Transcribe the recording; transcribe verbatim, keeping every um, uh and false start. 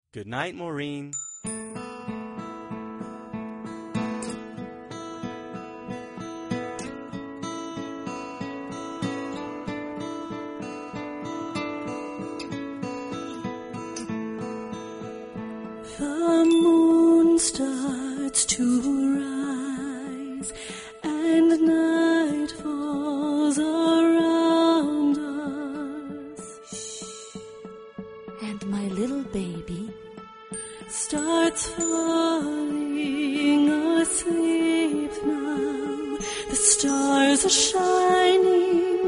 Good night, Maureen. The moon starts to rise and night falls around us. And my little baby starts falling asleep now. The stars are shining